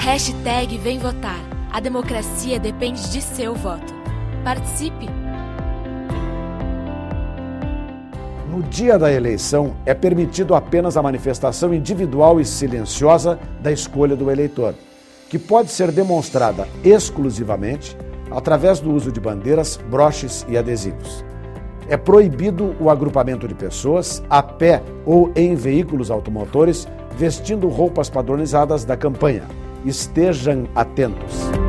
Vem votar. A democracia depende de seu voto. Participe! No dia da eleição, é permitido apenas a manifestação individual e silenciosa da escolha do eleitor, que pode ser demonstrada exclusivamente através do uso de bandeiras, broches e adesivos. É proibido o agrupamento de pessoas a pé ou em veículos automotores vestindo roupas padronizadas da campanha. Estejam atentos.